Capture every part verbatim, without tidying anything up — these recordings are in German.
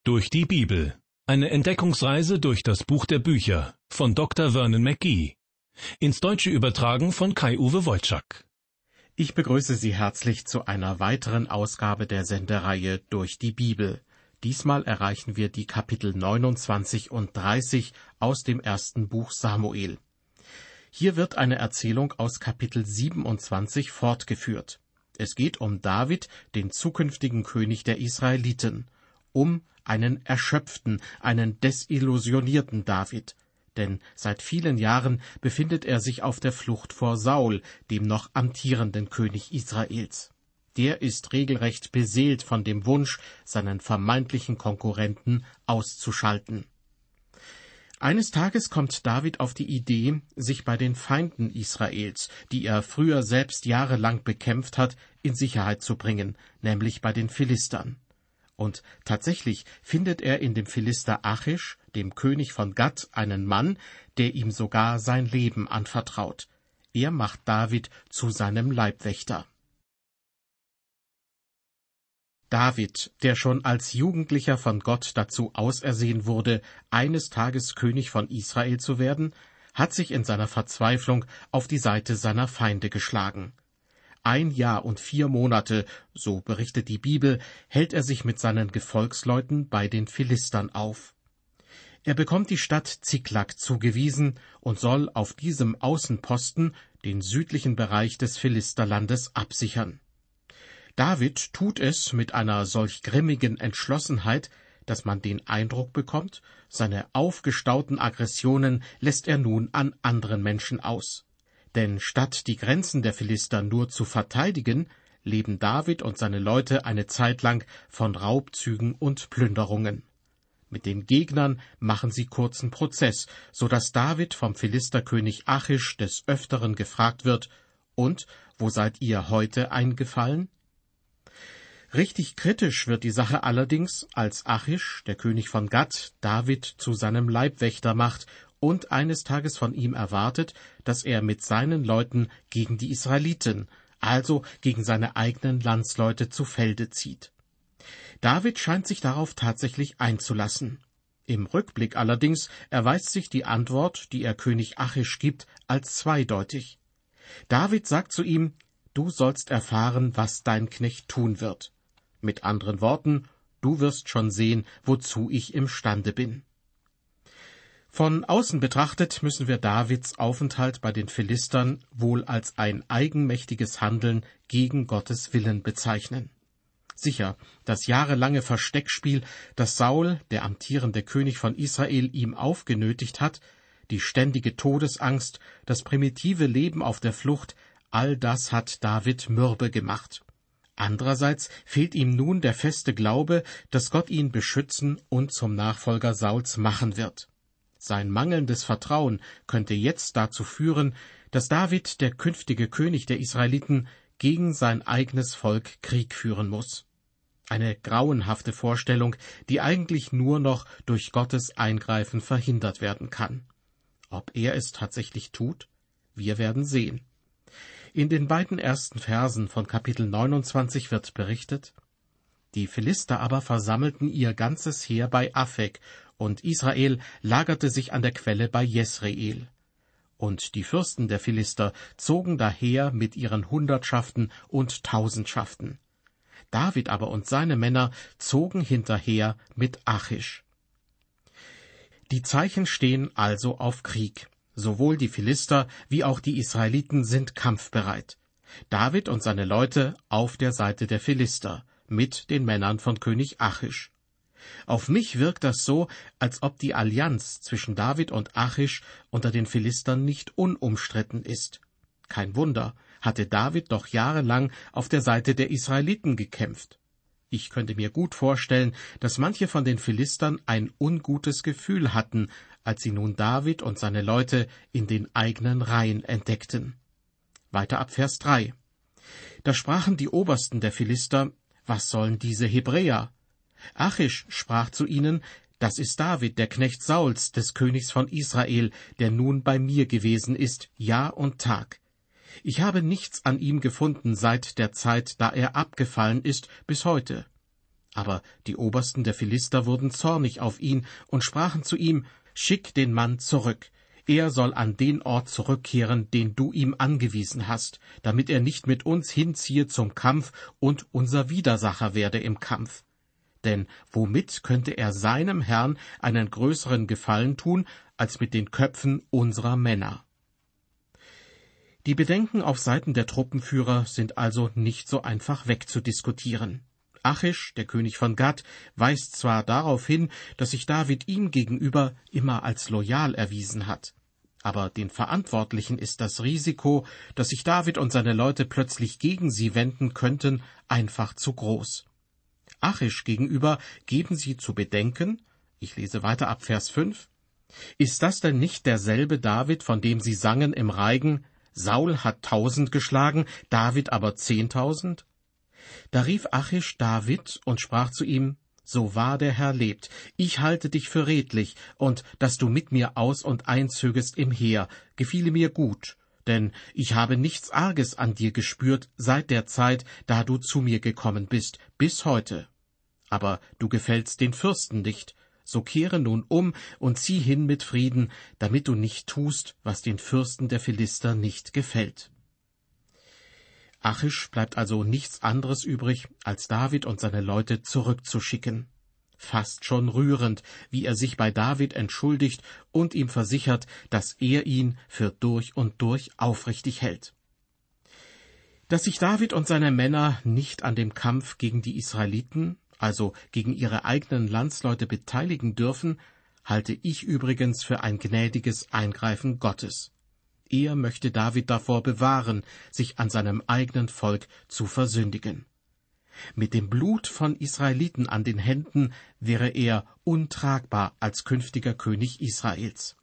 Durch die Bibel. Eine Entdeckungsreise durch das Buch der Bücher von Doktor Vernon McGee. Ins Deutsche übertragen von Kai-Uwe Wojczak. Ich begrüße Sie herzlich zu einer weiteren Ausgabe der Sendereihe Durch die Bibel. Diesmal erreichen wir die Kapitel neunundzwanzig und dreißig aus dem ersten Buch Samuel. Hier wird eine Erzählung aus Kapitel siebenundzwanzig fortgeführt. Es geht um David, den zukünftigen König der Israeliten, um einen erschöpften, einen desillusionierten David. Denn seit vielen Jahren befindet er sich auf der Flucht vor Saul, dem noch amtierenden König Israels. Der ist regelrecht beseelt von dem Wunsch, seinen vermeintlichen Konkurrenten auszuschalten. Eines Tages kommt David auf die Idee, sich bei den Feinden Israels, die er früher selbst jahrelang bekämpft hat, in Sicherheit zu bringen, nämlich bei den Philistern. Und tatsächlich findet er in dem Philister Achish, dem König von Gat, einen Mann, der ihm sogar sein Leben anvertraut. Er macht David zu seinem Leibwächter. David, der schon als Jugendlicher von Gott dazu ausersehen wurde, eines Tages König von Israel zu werden, hat sich in seiner Verzweiflung auf die Seite seiner Feinde geschlagen. Ein Jahr und vier Monate, so berichtet die Bibel, hält er sich mit seinen Gefolgsleuten bei den Philistern auf. Er bekommt die Stadt Ziklag zugewiesen und soll auf diesem Außenposten den südlichen Bereich des Philisterlandes absichern. David tut es mit einer solch grimmigen Entschlossenheit, dass man den Eindruck bekommt, seine aufgestauten Aggressionen lässt er nun an anderen Menschen aus. Denn statt die Grenzen der Philister nur zu verteidigen, leben David und seine Leute eine Zeit lang von Raubzügen und Plünderungen. Mit den Gegnern machen sie kurzen Prozess, so dass David vom Philisterkönig Achish des Öfteren gefragt wird: Und, wo seid ihr heute eingefallen? Richtig kritisch wird die Sache allerdings, als Achish, der König von Gat, David zu seinem Leibwächter macht und eines Tages von ihm erwartet, dass er mit seinen Leuten gegen die Israeliten, also gegen seine eigenen Landsleute, zu Felde zieht. David scheint sich darauf tatsächlich einzulassen. Im Rückblick allerdings erweist sich die Antwort, die er König Achish gibt, als zweideutig. David sagt zu ihm: Du sollst erfahren, was dein Knecht tun wird. Mit anderen Worten, du wirst schon sehen, wozu ich imstande bin. Von außen betrachtet müssen wir Davids Aufenthalt bei den Philistern wohl als ein eigenmächtiges Handeln gegen Gottes Willen bezeichnen. Sicher, das jahrelange Versteckspiel, das Saul, der amtierende König von Israel, ihm aufgenötigt hat, die ständige Todesangst, das primitive Leben auf der Flucht, all das hat David mürbe gemacht. Andererseits fehlt ihm nun der feste Glaube, dass Gott ihn beschützen und zum Nachfolger Sauls machen wird. Sein mangelndes Vertrauen könnte jetzt dazu führen, dass David, der künftige König der Israeliten, gegen sein eigenes Volk Krieg führen muss. Eine grauenhafte Vorstellung, die eigentlich nur noch durch Gottes Eingreifen verhindert werden kann. Ob er es tatsächlich tut? Wir werden sehen. In den beiden ersten Versen von Kapitel neunundzwanzig wird berichtet: Die Philister aber versammelten ihr ganzes Heer bei Afek, und Israel lagerte sich an der Quelle bei Jesreel. Und die Fürsten der Philister zogen daher mit ihren Hundertschaften und Tausendschaften. David aber und seine Männer zogen hinterher mit Achish. Die Zeichen stehen also auf Krieg. Sowohl die Philister wie auch die Israeliten sind kampfbereit. David und seine Leute auf der Seite der Philister, mit den Männern von König Achish. Auf mich wirkt das so, als ob die Allianz zwischen David und Achish unter den Philistern nicht unumstritten ist. Kein Wunder, hatte David doch jahrelang auf der Seite der Israeliten gekämpft. Ich könnte mir gut vorstellen, dass manche von den Philistern ein ungutes Gefühl hatten, als sie nun David und seine Leute in den eigenen Reihen entdeckten. Weiter ab Vers drei. Da sprachen die Obersten der Philister: Was sollen diese Hebräer? Achish sprach zu ihnen: Das ist David, der Knecht Sauls, des Königs von Israel, der nun bei mir gewesen ist, Jahr und Tag. Ich habe nichts an ihm gefunden seit der Zeit, da er abgefallen ist, bis heute. Aber die Obersten der Philister wurden zornig auf ihn und sprachen zu ihm: »Schick den Mann zurück. Er soll an den Ort zurückkehren, den du ihm angewiesen hast, damit er nicht mit uns hinziehe zum Kampf und unser Widersacher werde im Kampf. Denn womit könnte er seinem Herrn einen größeren Gefallen tun, als mit den Köpfen unserer Männer?« Die Bedenken auf Seiten der Truppenführer sind also nicht so einfach wegzudiskutieren. Achish, der König von Gad, weist zwar darauf hin, dass sich David ihm gegenüber immer als loyal erwiesen hat, aber den Verantwortlichen ist das Risiko, dass sich David und seine Leute plötzlich gegen sie wenden könnten, einfach zu groß. Achish gegenüber geben sie zu bedenken, ich lese weiter ab Vers fünf, »Ist das denn nicht derselbe David, von dem sie sangen im Reigen, Saul hat tausend geschlagen, David aber zehntausend?« Da rief Achish David und sprach zu ihm: »So wahr der Herr lebt, ich halte dich für redlich, und dass du mit mir aus- und einzögest im Heer, gefiele mir gut, denn ich habe nichts Arges an dir gespürt seit der Zeit, da du zu mir gekommen bist, bis heute. Aber du gefällst den Fürsten nicht, so kehre nun um und zieh hin mit Frieden, damit du nicht tust, was den Fürsten der Philister nicht gefällt.« Achish bleibt also nichts anderes übrig, als David und seine Leute zurückzuschicken. Fast schon rührend, wie er sich bei David entschuldigt und ihm versichert, dass er ihn für durch und durch aufrichtig hält. Dass sich David und seine Männer nicht an dem Kampf gegen die Israeliten, also gegen ihre eigenen Landsleute, beteiligen dürfen, halte ich übrigens für ein gnädiges Eingreifen Gottes. Er möchte David davor bewahren, sich an seinem eigenen Volk zu versündigen. Mit dem Blut von Israeliten an den Händen wäre er untragbar als künftiger König Israels.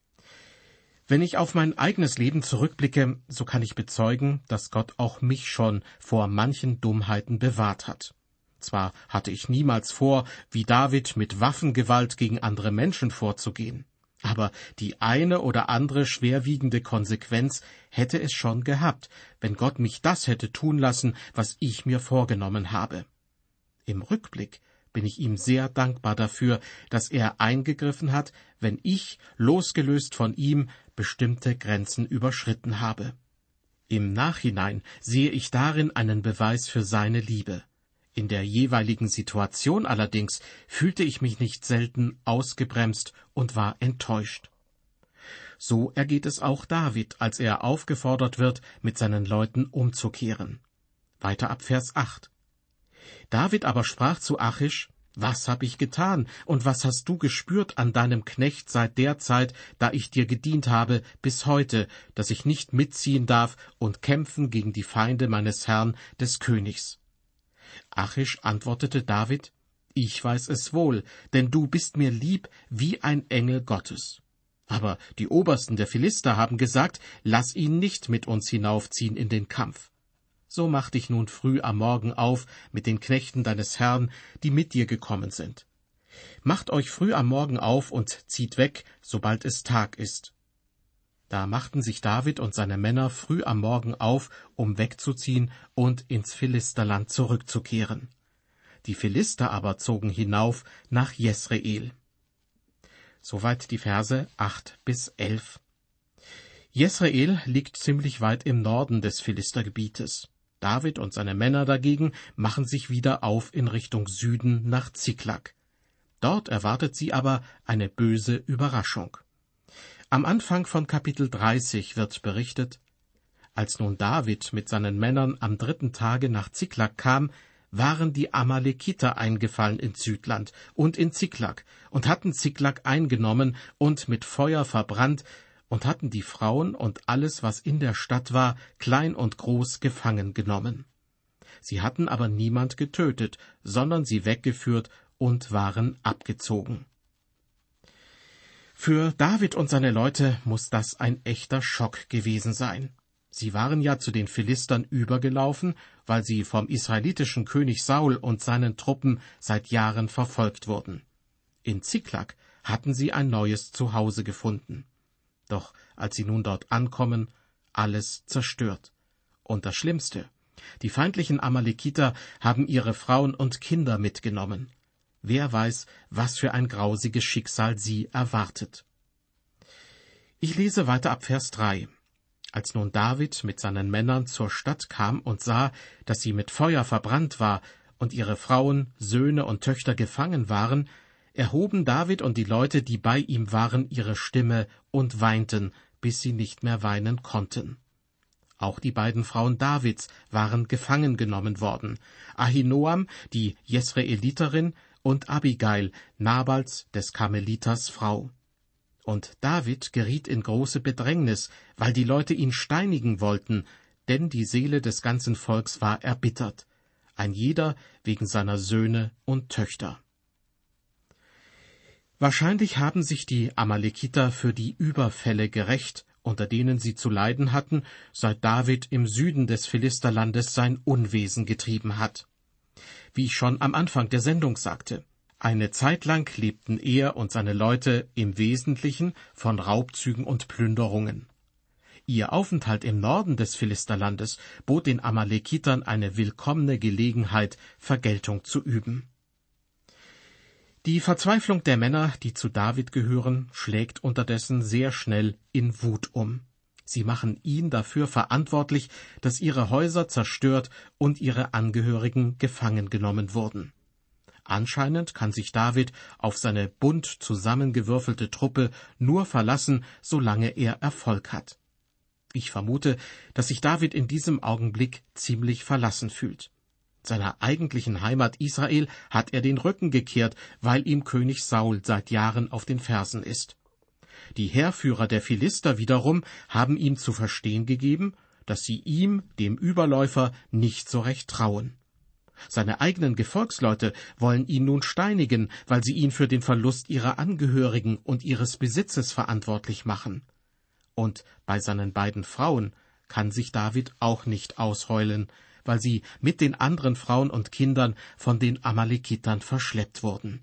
Wenn ich auf mein eigenes Leben zurückblicke, so kann ich bezeugen, dass Gott auch mich schon vor manchen Dummheiten bewahrt hat. Zwar hatte ich niemals vor, wie David mit Waffengewalt gegen andere Menschen vorzugehen, aber die eine oder andere schwerwiegende Konsequenz hätte es schon gehabt, wenn Gott mich das hätte tun lassen, was ich mir vorgenommen habe. Im Rückblick bin ich ihm sehr dankbar dafür, dass er eingegriffen hat, wenn ich, losgelöst von ihm, bestimmte Grenzen überschritten habe. Im Nachhinein sehe ich darin einen Beweis für seine Liebe. In der jeweiligen Situation allerdings fühlte ich mich nicht selten ausgebremst und war enttäuscht. So ergeht es auch David, als er aufgefordert wird, mit seinen Leuten umzukehren. Weiter ab Vers acht. David aber sprach zu Achish: »Was hab ich getan, und was hast du gespürt an deinem Knecht seit der Zeit, da ich dir gedient habe, bis heute, dass ich nicht mitziehen darf und kämpfen gegen die Feinde meines Herrn, des Königs?« Achish antwortete David: »Ich weiß es wohl, denn du bist mir lieb wie ein Engel Gottes. Aber die Obersten der Philister haben gesagt, lass ihn nicht mit uns hinaufziehen in den Kampf. So mach dich nun früh am Morgen auf mit den Knechten deines Herrn, die mit dir gekommen sind. Macht euch früh am Morgen auf und zieht weg, sobald es Tag ist.« Da machten sich David und seine Männer früh am Morgen auf, um wegzuziehen und ins Philisterland zurückzukehren. Die Philister aber zogen hinauf nach Jesreel. Soweit die Verse acht bis elf. Jesreel liegt ziemlich weit im Norden des Philistergebietes. David und seine Männer dagegen machen sich wieder auf in Richtung Süden nach Ziklag. Dort erwartet sie aber eine böse Überraschung. Am Anfang von Kapitel dreißig wird berichtet: Als nun David mit seinen Männern am dritten Tage nach Ziklag kam, waren die Amalekiter eingefallen ins Südland und in Ziklag und hatten Ziklag eingenommen und mit Feuer verbrannt und hatten die Frauen und alles, was in der Stadt war, klein und groß, gefangen genommen. Sie hatten aber niemand getötet, sondern sie weggeführt und waren abgezogen. Für David und seine Leute muss das ein echter Schock gewesen sein. Sie waren ja zu den Philistern übergelaufen, weil sie vom israelitischen König Saul und seinen Truppen seit Jahren verfolgt wurden. In Ziklag hatten sie ein neues Zuhause gefunden. Doch als sie nun dort ankommen, alles zerstört. Und das Schlimmste, Die feindlichen Amalekiter haben ihre Frauen und Kinder mitgenommen. Wer weiß, was für ein grausiges Schicksal sie erwartet. Ich lese weiter ab Vers drei. Als nun David mit seinen Männern zur Stadt kam und sah, dass sie mit Feuer verbrannt war und ihre Frauen, Söhne und Töchter gefangen waren, erhoben David und die Leute, die bei ihm waren, ihre Stimme und weinten, bis sie nicht mehr weinen konnten. Auch die beiden Frauen Davids waren gefangen genommen worden, Ahinoam, die Jesreeliterin, und Abigail, Nabals des Karmeliters Frau. Und David geriet in große Bedrängnis, weil die Leute ihn steinigen wollten, denn die Seele des ganzen Volks war erbittert, ein jeder wegen seiner Söhne und Töchter. Wahrscheinlich haben sich die Amalekiter für die Überfälle gerächt, unter denen sie zu leiden hatten, seit David im Süden des Philisterlandes sein Unwesen getrieben hat. Wie ich schon am Anfang der Sendung sagte, eine Zeit lang lebten er und seine Leute im Wesentlichen von Raubzügen und Plünderungen. Ihr Aufenthalt im Norden des Philisterlandes bot den Amalekitern eine willkommene Gelegenheit, Vergeltung zu üben. Die Verzweiflung der Männer, die zu David gehören, schlägt unterdessen sehr schnell in Wut um. Sie machen ihn dafür verantwortlich, dass ihre Häuser zerstört und ihre Angehörigen gefangen genommen wurden. Anscheinend kann sich David auf seine bunt zusammengewürfelte Truppe nur verlassen, solange er Erfolg hat. Ich vermute, dass sich David in diesem Augenblick ziemlich verlassen fühlt. Seiner eigentlichen Heimat Israel hat er den Rücken gekehrt, weil ihm König Saul seit Jahren auf den Fersen ist. Die Heerführer der Philister wiederum haben ihm zu verstehen gegeben, dass sie ihm, dem Überläufer, nicht so recht trauen. Seine eigenen Gefolgsleute wollen ihn nun steinigen, weil sie ihn für den Verlust ihrer Angehörigen und ihres Besitzes verantwortlich machen. Und bei seinen beiden Frauen kann sich David auch nicht ausheulen, weil sie mit den anderen Frauen und Kindern von den Amalekitern verschleppt wurden.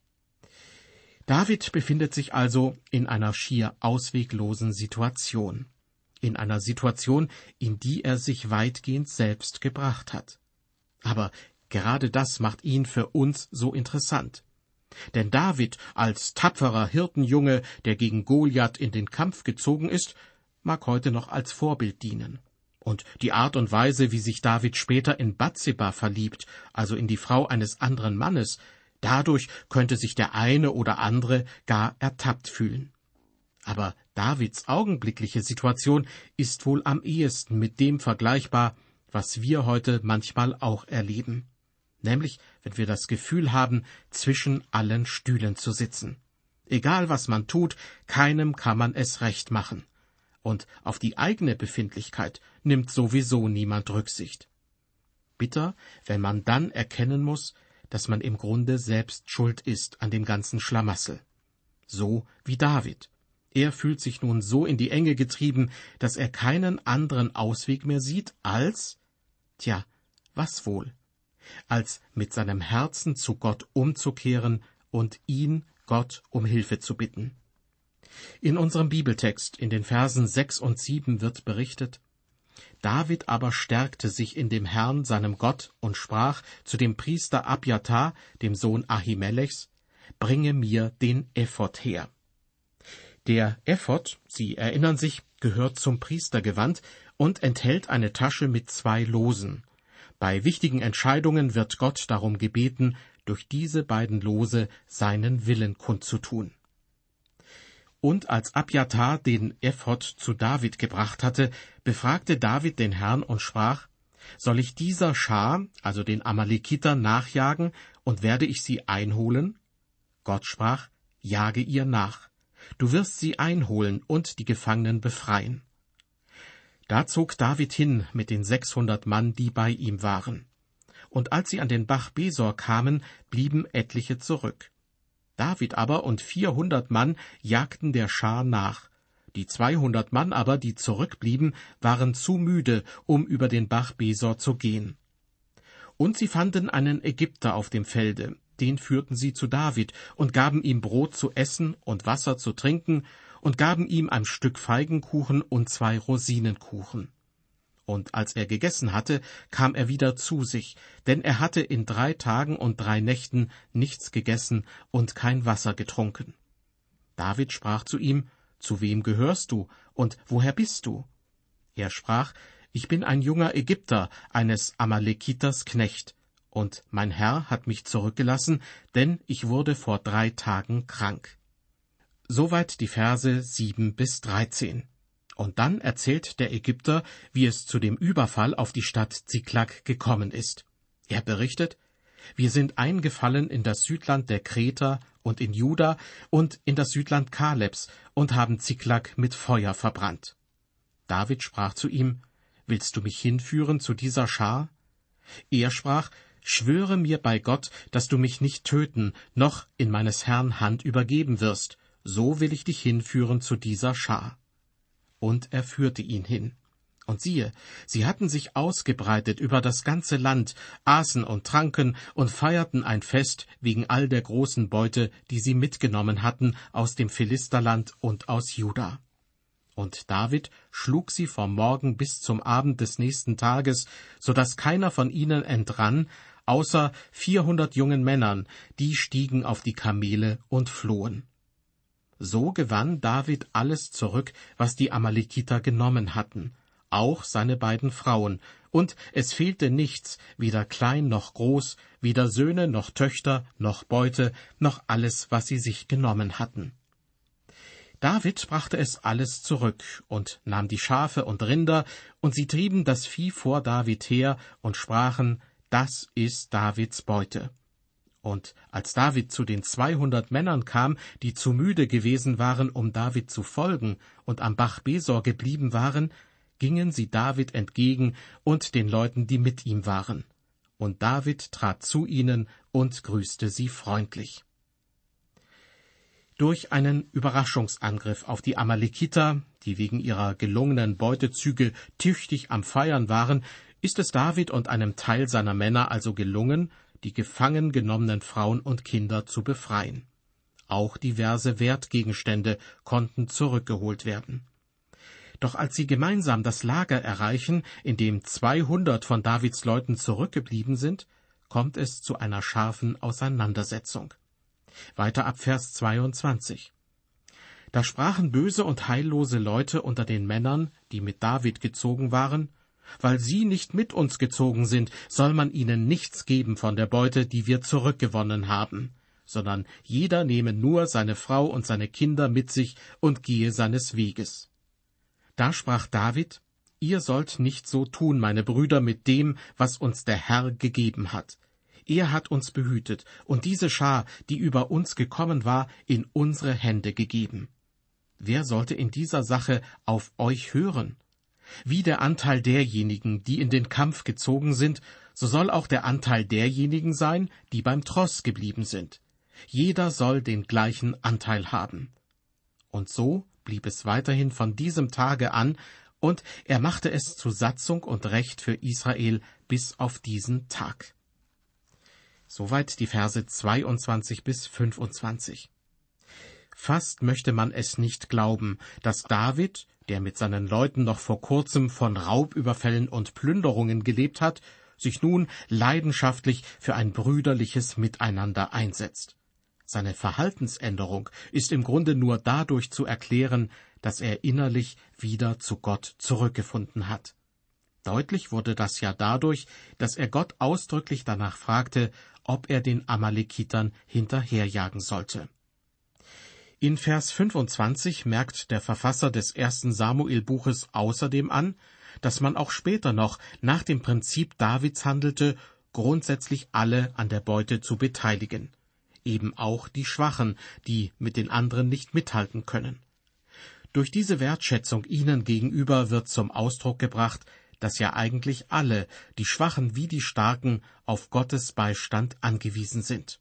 David befindet sich also in einer schier ausweglosen Situation, in einer Situation, in die er sich weitgehend selbst gebracht hat. Aber gerade das macht ihn für uns so interessant. Denn David als tapferer Hirtenjunge, der gegen Goliath in den Kampf gezogen ist, mag heute noch als Vorbild dienen. Und die Art und Weise, wie sich David später in Bathseba verliebt, also in die Frau eines anderen Mannes, dadurch könnte sich der eine oder andere gar ertappt fühlen. Aber Davids augenblickliche Situation ist wohl am ehesten mit dem vergleichbar, was wir heute manchmal auch erleben. Nämlich, wenn wir das Gefühl haben, zwischen allen Stühlen zu sitzen. Egal was man tut, keinem kann man es recht machen. Und auf die eigene Befindlichkeit nimmt sowieso niemand Rücksicht. Bitter, wenn man dann erkennen muss, dass man im Grunde selbst schuld ist an dem ganzen Schlamassel. So wie David. Er fühlt sich nun so in die Enge getrieben, dass er keinen anderen Ausweg mehr sieht, als, tja, was wohl, als mit seinem Herzen zu Gott umzukehren und ihn, Gott, um Hilfe zu bitten. In unserem Bibeltext, in den Versen sechs und sieben wird berichtet: David aber stärkte sich in dem Herrn, seinem Gott, und sprach zu dem Priester Abjatar, dem Sohn Ahimelechs: Bringe mir den Ephod her. Der Ephod, Sie erinnern sich, gehört zum Priestergewand und enthält eine Tasche mit zwei Losen. Bei wichtigen Entscheidungen wird Gott darum gebeten, durch diese beiden Lose seinen Willen kundzutun. Und als Abjatar den Ephod zu David gebracht hatte, befragte David den Herrn und sprach: Soll ich dieser Schar, also den Amalekitern, nachjagen, und werde ich sie einholen? Gott sprach: Jage ihr nach. Du wirst sie einholen und die Gefangenen befreien. Da zog David hin mit den sechshundert Mann, die bei ihm waren. Und als sie an den Bach Besor kamen, blieben etliche zurück. David aber und vierhundert Mann jagten der Schar nach. Die zweihundert Mann aber, die zurückblieben, waren zu müde, um über den Bach Besor zu gehen. Und sie fanden einen Ägypter auf dem Felde, den führten sie zu David und gaben ihm Brot zu essen und Wasser zu trinken und gaben ihm ein Stück Feigenkuchen und zwei Rosinenkuchen. Und als er gegessen hatte, kam er wieder zu sich, denn er hatte in drei Tagen und drei Nächten nichts gegessen und kein Wasser getrunken. David sprach zu ihm: »Zu wem gehörst du, und woher bist du?« Er sprach: »Ich bin ein junger Ägypter, eines Amalekiters Knecht, und mein Herr hat mich zurückgelassen, denn ich wurde vor drei Tagen krank.« Soweit die Verse sieben bis dreizehn. Und dann erzählt der Ägypter, wie es zu dem Überfall auf die Stadt Ziklag gekommen ist. Er berichtet: »Wir sind eingefallen in das Südland der Kreter und in Juda und in das Südland Kalebs und haben Ziklag mit Feuer verbrannt.« David sprach zu ihm: »Willst du mich hinführen zu dieser Schar?« Er sprach: »Schwöre mir bei Gott, dass du mich nicht töten, noch in meines Herrn Hand übergeben wirst, so will ich dich hinführen zu dieser Schar.« Und er führte ihn hin. Und siehe, sie hatten sich ausgebreitet über das ganze Land, aßen und tranken und feierten ein Fest wegen all der großen Beute, die sie mitgenommen hatten aus dem Philisterland und aus Juda. Und David schlug sie vom Morgen bis zum Abend des nächsten Tages, so daß keiner von ihnen entrann, außer vierhundert jungen Männern, die stiegen auf die Kamele und flohen. So gewann David alles zurück, was die Amalekiter genommen hatten, auch seine beiden Frauen, und es fehlte nichts, weder klein noch groß, weder Söhne noch Töchter noch Beute, noch alles, was sie sich genommen hatten. David brachte es alles zurück und nahm die Schafe und Rinder, und sie trieben das Vieh vor David her und sprachen: »Das ist Davids Beute.« Und als David zu den zweihundert Männern kam, die zu müde gewesen waren, um David zu folgen, und am Bach Besor geblieben waren, gingen sie David entgegen und den Leuten, die mit ihm waren. Und David trat zu ihnen und grüßte sie freundlich. Durch einen Überraschungsangriff auf die Amalekiter, die wegen ihrer gelungenen Beutezüge tüchtig am Feiern waren, ist es David und einem Teil seiner Männer also gelungen, die gefangen genommenen Frauen und Kinder zu befreien. Auch diverse Wertgegenstände konnten zurückgeholt werden. Doch als sie gemeinsam das Lager erreichen, in dem zweihundert von Davids Leuten zurückgeblieben sind, kommt es zu einer scharfen Auseinandersetzung. Weiter ab Vers zweiundzwanzig. Da sprachen böse und heillose Leute unter den Männern, die mit David gezogen waren: »Weil sie nicht mit uns gezogen sind, soll man ihnen nichts geben von der Beute, die wir zurückgewonnen haben, sondern jeder nehme nur seine Frau und seine Kinder mit sich und gehe seines Weges.« Da sprach David: »Ihr sollt nicht so tun, meine Brüder, mit dem, was uns der Herr gegeben hat. Er hat uns behütet und diese Schar, die über uns gekommen war, in unsere Hände gegeben. Wer sollte in dieser Sache auf euch hören? Wie der Anteil derjenigen, die in den Kampf gezogen sind, so soll auch der Anteil derjenigen sein, die beim Tross geblieben sind. Jeder soll den gleichen Anteil haben.« Und so blieb es weiterhin von diesem Tage an, und er machte es zu Satzung und Recht für Israel bis auf diesen Tag. Soweit die Verse zweiundzwanzig bis fünfundzwanzig. Fast möchte man es nicht glauben, dass David, der mit seinen Leuten noch vor kurzem von Raubüberfällen und Plünderungen gelebt hat, sich nun leidenschaftlich für ein brüderliches Miteinander einsetzt. Seine Verhaltensänderung ist im Grunde nur dadurch zu erklären, dass er innerlich wieder zu Gott zurückgefunden hat. Deutlich wurde das ja dadurch, dass er Gott ausdrücklich danach fragte, ob er den Amalekitern hinterherjagen sollte. In Vers fünfundzwanzig merkt der Verfasser des ersten Samuel-Buches außerdem an, dass man auch später noch nach dem Prinzip Davids handelte, grundsätzlich alle an der Beute zu beteiligen, eben auch die Schwachen, die mit den anderen nicht mithalten können. Durch diese Wertschätzung ihnen gegenüber wird zum Ausdruck gebracht, dass ja eigentlich alle, die Schwachen wie die Starken, auf Gottes Beistand angewiesen sind.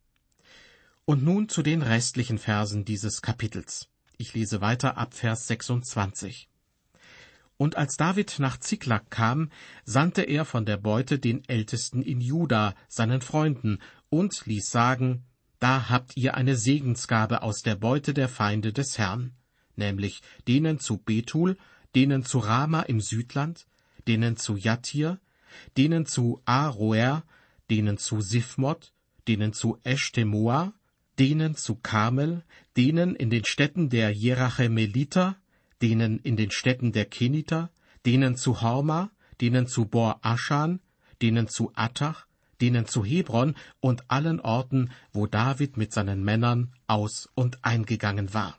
Und nun zu den restlichen Versen dieses Kapitels. Ich lese weiter ab Vers sechsundzwanzig. Und als David nach Ziklag kam, sandte er von der Beute den Ältesten in Juda, seinen Freunden, und ließ sagen: Da habt ihr eine Segensgabe aus der Beute der Feinde des Herrn, nämlich denen zu Bethul, denen zu Rama im Südland, denen zu Jattir, denen zu Aroer, denen zu Sifmot, denen zu Eshtemoa, denen zu Karmel, denen in den Städten der Jerachemeliter, denen in den Städten der Keniter, denen zu Horma, denen zu Bor Aschan, denen zu Attach, denen zu Hebron und allen Orten, wo David mit seinen Männern aus- und eingegangen war.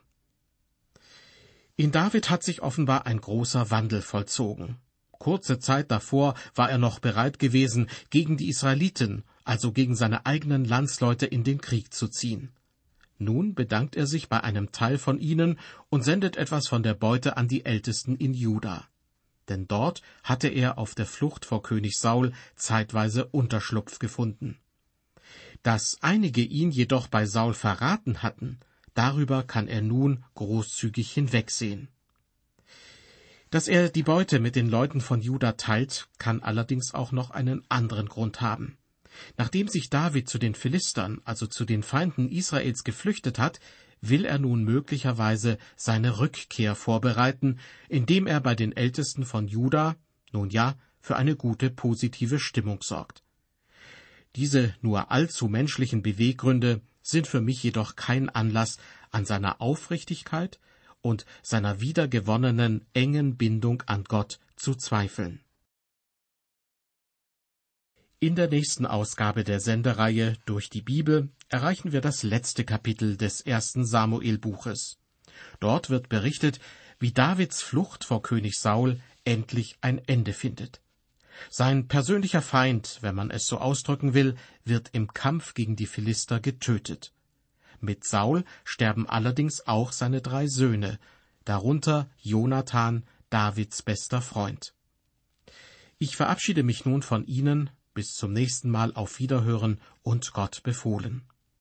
In David hat sich offenbar ein großer Wandel vollzogen. Kurze Zeit davor war er noch bereit gewesen, gegen die Israeliten, also gegen seine eigenen Landsleute, in den Krieg zu ziehen. Nun bedankt er sich bei einem Teil von ihnen und sendet etwas von der Beute an die Ältesten in Juda. Denn dort hatte er auf der Flucht vor König Saul zeitweise Unterschlupf gefunden. Dass einige ihn jedoch bei Saul verraten hatten, darüber kann er nun großzügig hinwegsehen. Dass er die Beute mit den Leuten von Juda teilt, kann allerdings auch noch einen anderen Grund haben. Nachdem sich David zu den Philistern, also zu den Feinden Israels, geflüchtet hat, will er nun möglicherweise seine Rückkehr vorbereiten, indem er bei den Ältesten von Juda, nun ja, für eine gute positive Stimmung sorgt. Diese nur allzu menschlichen Beweggründe sind für mich jedoch kein Anlass, an seiner Aufrichtigkeit und seiner wiedergewonnenen engen Bindung an Gott zu zweifeln. In der nächsten Ausgabe der Sendereihe Durch die Bibel erreichen wir das letzte Kapitel des ersten Samuel-Buches. Dort wird berichtet, wie Davids Flucht vor König Saul endlich ein Ende findet. Sein persönlicher Feind, wenn man es so ausdrücken will, wird im Kampf gegen die Philister getötet. Mit Saul sterben allerdings auch seine drei Söhne, darunter Jonathan, Davids bester Freund. Ich verabschiede mich nun von Ihnen. Bis zum nächsten Mal, auf Wiederhören und Gott befohlen.